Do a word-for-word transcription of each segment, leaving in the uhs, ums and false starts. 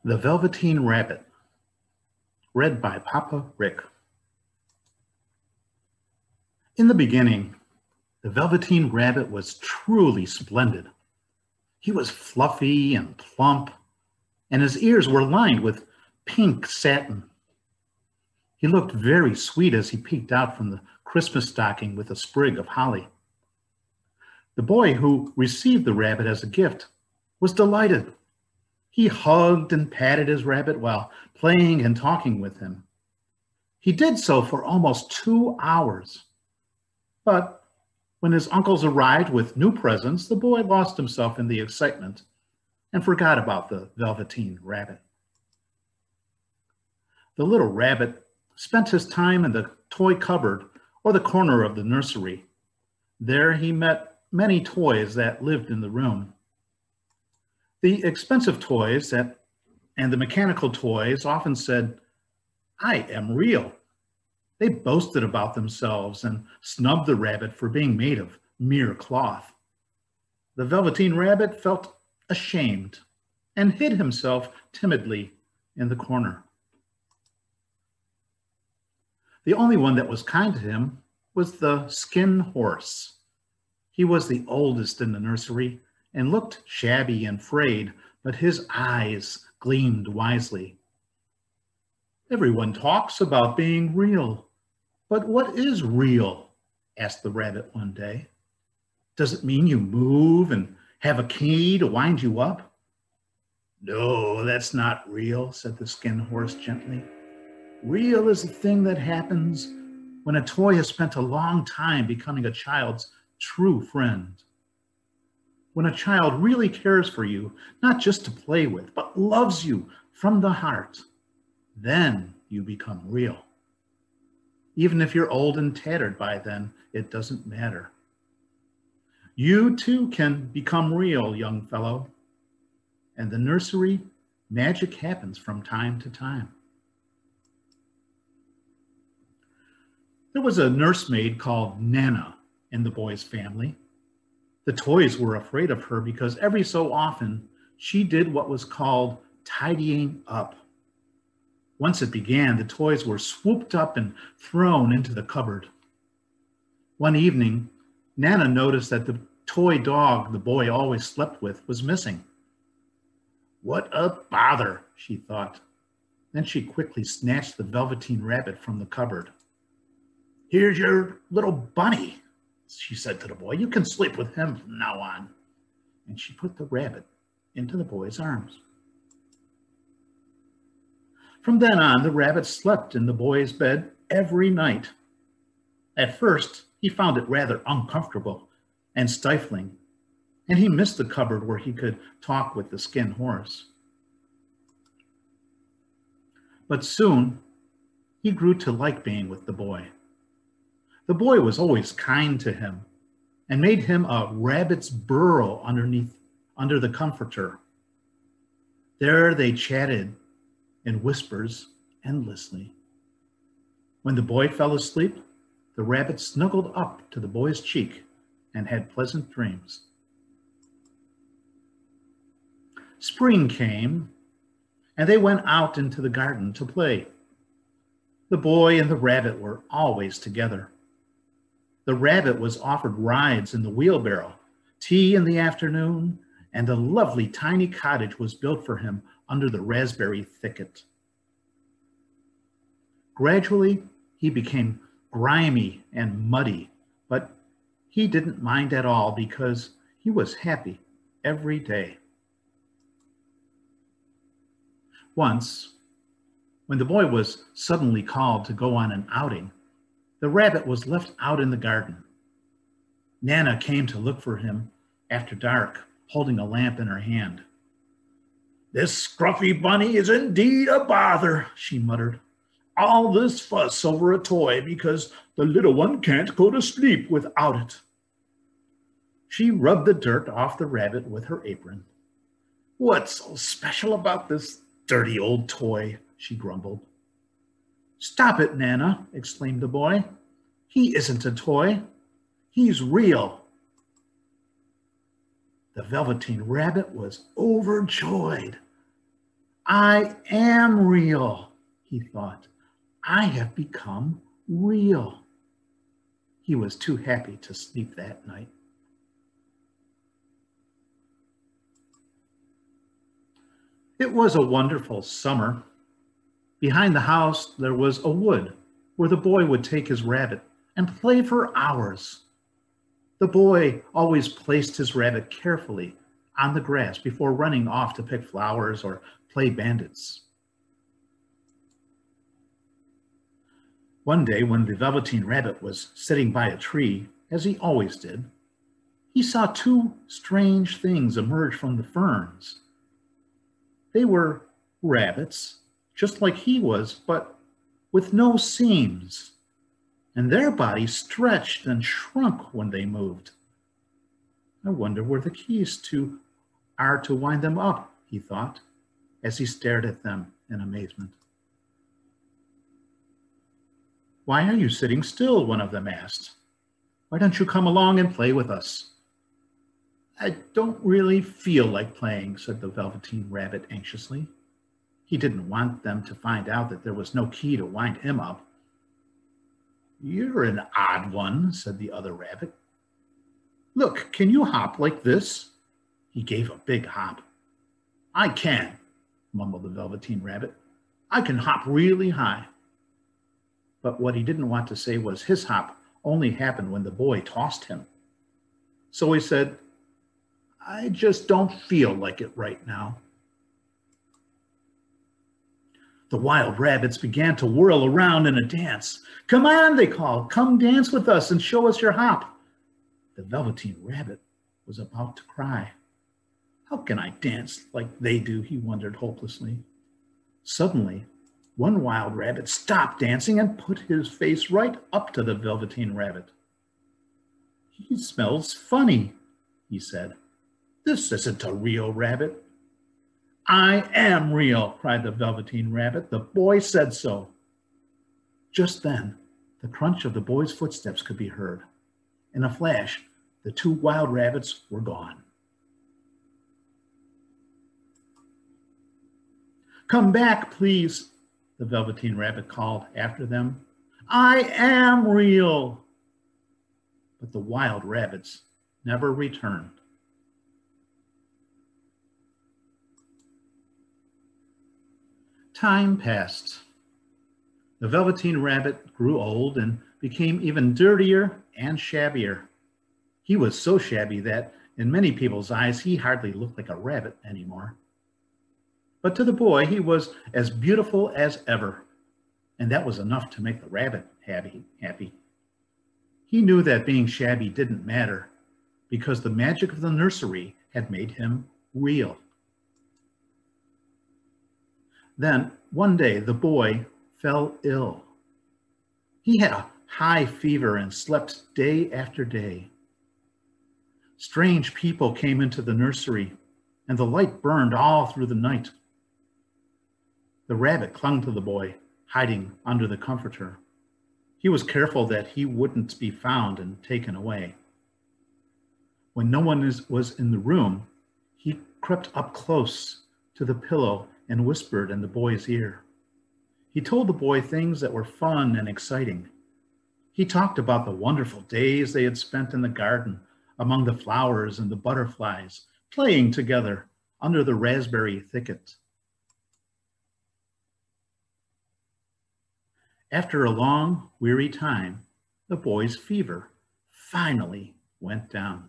The Velveteen Rabbit, read by Papa Rick. In the beginning, the Velveteen Rabbit was truly splendid. He was fluffy and plump, and his ears were lined with pink satin. He looked very sweet as he peeked out from the Christmas stocking with a sprig of holly. The boy who received the rabbit as a gift was delighted. He hugged and patted his rabbit while playing and talking with him. He did so for almost two hours. But when his uncles arrived with new presents, the boy lost himself in the excitement and forgot about the Velveteen Rabbit. The little rabbit spent his time in the toy cupboard or the corner of the nursery. There he met many toys that lived in the room. The expensive toys that, and the mechanical toys often said, "I am real." They boasted about themselves and snubbed the rabbit for being made of mere cloth. The Velveteen Rabbit felt ashamed and hid himself timidly in the corner. The only one that was kind to him was the Skin Horse. He was the oldest in the nursery and looked shabby and frayed, but his eyes gleamed wisely. "Everyone talks about being real, but what is real?" asked the rabbit one day. "Does it mean you move and have a key to wind you up?" "No, that's not real," said the Skin Horse gently. "Real is the thing that happens when a toy has spent a long time becoming a child's true friend. When a child really cares for you, not just to play with, but loves you from the heart, then you become real. Even if you're old and tattered by then, it doesn't matter. You too can become real, young fellow. And the nursery, magic happens from time to time." There was a nursemaid called Nana in the boy's family. The toys were afraid of her because every so often she did what was called tidying up. Once it began, the toys were swooped up and thrown into the cupboard. One evening, Nana noticed that the toy dog the boy always slept with was missing. "What a bother," she thought. Then she quickly snatched the Velveteen Rabbit from the cupboard. "Here's your little bunny," she said to the boy. "You can sleep with him from now on." And she put the rabbit into the boy's arms. From then on, the rabbit slept in the boy's bed every night. At first, he found it rather uncomfortable and stifling, and he missed the cupboard where he could talk with the Skin Horse. But soon, he grew to like being with the boy. The boy was always kind to him and made him a rabbit's burrow underneath, under the comforter. There they chatted in whispers endlessly. When the boy fell asleep, the rabbit snuggled up to the boy's cheek and had pleasant dreams. Spring came, and they went out into the garden to play. The boy and the rabbit were always together. The rabbit was offered rides in the wheelbarrow, tea in the afternoon, and a lovely tiny cottage was built for him under the raspberry thicket. Gradually, he became grimy and muddy, but he didn't mind at all because he was happy every day. Once, when the boy was suddenly called to go on an outing, the rabbit was left out in the garden. Nana came to look for him after dark, holding a lamp in her hand. "This scruffy bunny is indeed a bother," she muttered. "All this fuss over a toy because the little one can't go to sleep without it." She rubbed the dirt off the rabbit with her apron. "What's so special about this dirty old toy?" she grumbled. "Stop it, Nana," exclaimed the boy. "He isn't a toy. He's real." The Velveteen Rabbit was overjoyed. I am real, he thought. I have become real. He was too happy to sleep that night. It was a wonderful summer. Behind the house, there was a wood where the boy would take his rabbit and play for hours. The boy always placed his rabbit carefully on the grass before running off to pick flowers or play bandits. One day, when the Velveteen Rabbit was sitting by a tree, as he always did, he saw two strange things emerge from the ferns. They were rabbits, just like he was, but with no seams, and their bodies stretched and shrunk when they moved. I wonder where the keys to are to wind them up, he thought, as he stared at them in amazement. Why are you sitting still? One of them asked. Why don't you come along and play with us? I don't really feel like playing, said the Velveteen Rabbit anxiously. He didn't want them to find out that there was no key to wind him up. You're an odd one, said the other rabbit. Look, can you hop like this? He gave a big hop. I can, mumbled the Velveteen Rabbit. I can hop really high. But what he didn't want to say was his hop only happened when the boy tossed him. So he said, I just don't feel like it right now. The wild rabbits began to whirl around in a dance. Come on, they called, come dance with us and show us your hop. The Velveteen Rabbit was about to cry. How can I dance like they do, he wondered hopelessly. Suddenly, one wild rabbit stopped dancing and put his face right up to the Velveteen Rabbit. He smells funny, he said. This isn't a real rabbit. I am real, cried the Velveteen Rabbit. The boy said so. Just then, the crunch of the boy's footsteps could be heard. In a flash, the two wild rabbits were gone. Come back, please, the Velveteen Rabbit called after them. I am real. But the wild rabbits never returned. Time passed. The Velveteen Rabbit grew old and became even dirtier and shabbier. He was so shabby that, in many people's eyes, he hardly looked like a rabbit anymore. But to the boy, he was as beautiful as ever, and that was enough to make the rabbit happy. happy. He knew that being shabby didn't matter, because the magic of the nursery had made him real. Then, one day, the boy fell ill. He had a high fever and slept day after day. Strange people came into the nursery, and the light burned all through the night. The rabbit clung to the boy, hiding under the comforter. He was careful that he wouldn't be found and taken away. When no one is, was in the room, he crept up close to the pillow and whispered in the boy's ear. He told the boy things that were fun and exciting. He talked about the wonderful days they had spent in the garden, among the flowers and the butterflies, playing together under the raspberry thicket. After a long, weary time, the boy's fever finally went down.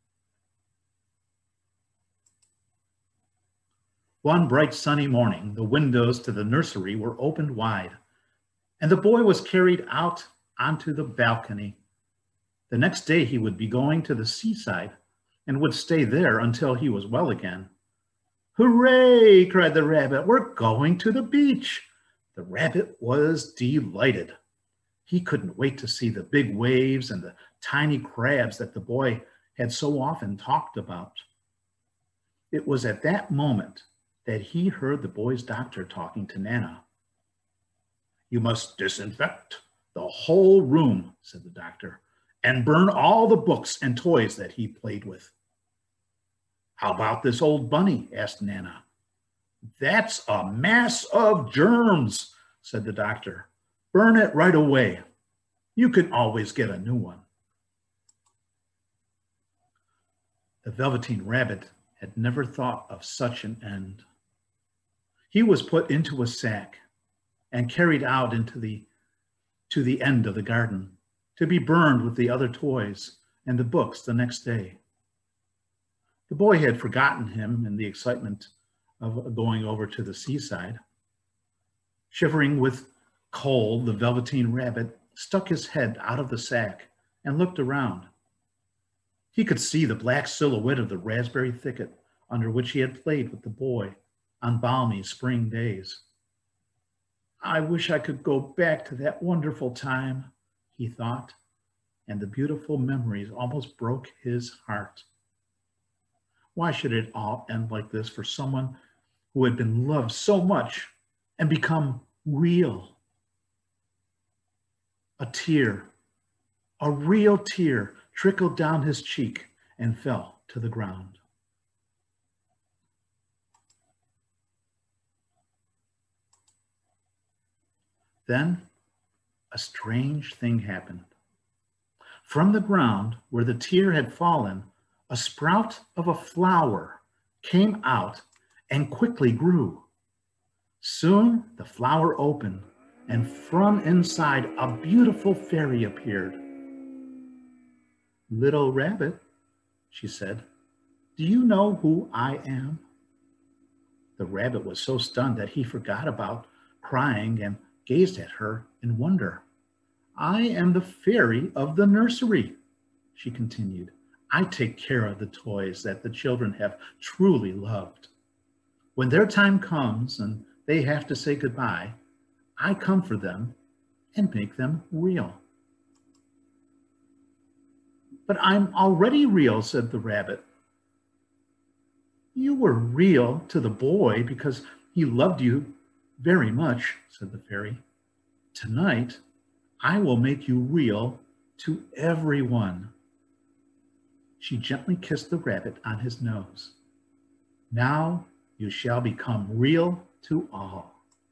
One bright sunny morning, the windows to the nursery were opened wide, and the boy was carried out onto the balcony. The next day he would be going to the seaside and would stay there until he was well again. Hooray, cried the rabbit, we're going to the beach. The rabbit was delighted. He couldn't wait to see the big waves and the tiny crabs that the boy had so often talked about. It was at that moment that he heard the boy's doctor talking to Nana. You must disinfect the whole room, said the doctor, and burn all the books and toys that he played with. How about this old bunny? Asked Nana. "That's a mass of germs," said the doctor. "Burn it right away. You can always get a new one." The Velveteen Rabbit had never thought of such an end. He was put into a sack and carried out into the, to the end of the garden to be burned with the other toys and the books the next day. The boy had forgotten him in the excitement of going over to the seaside. Shivering with cold, the Velveteen Rabbit stuck his head out of the sack and looked around. He could see the black silhouette of the raspberry thicket under which he had played with the boy on balmy spring days. "I wish I could go back to that wonderful time," he thought, and the beautiful memories almost broke his heart. Why should it all end like this for someone who had been loved so much and become real? A tear, a real tear, trickled down his cheek and fell to the ground. Then a strange thing happened. From the ground where the tear had fallen, a sprout of a flower came out and quickly grew. Soon the flower opened, and from inside a beautiful fairy appeared. "Little Rabbit," she said, "do you know who I am?" The rabbit was so stunned that he forgot about crying and gazed at her in wonder. "I am the fairy of the nursery," she continued. "I take care of the toys that the children have truly loved. When their time comes and they have to say goodbye, I come for them and make them real." "But I'm already real," said the rabbit. "You were real to the boy because he loved you very much," said the fairy. "Tonight, I will make you real to everyone." She gently kissed the rabbit on his nose. "Now you shall become real to all."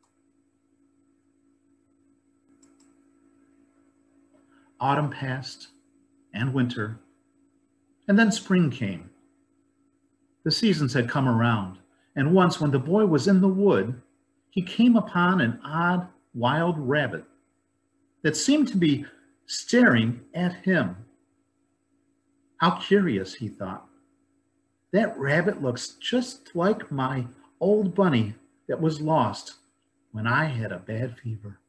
Autumn passed, and winter, and then spring came. The seasons had come around, and once when the boy was in the wood, he came upon an odd, wild rabbit that seemed to be staring at him. How curious, he thought. That rabbit looks just like my old bunny that was lost when I had a bad fever.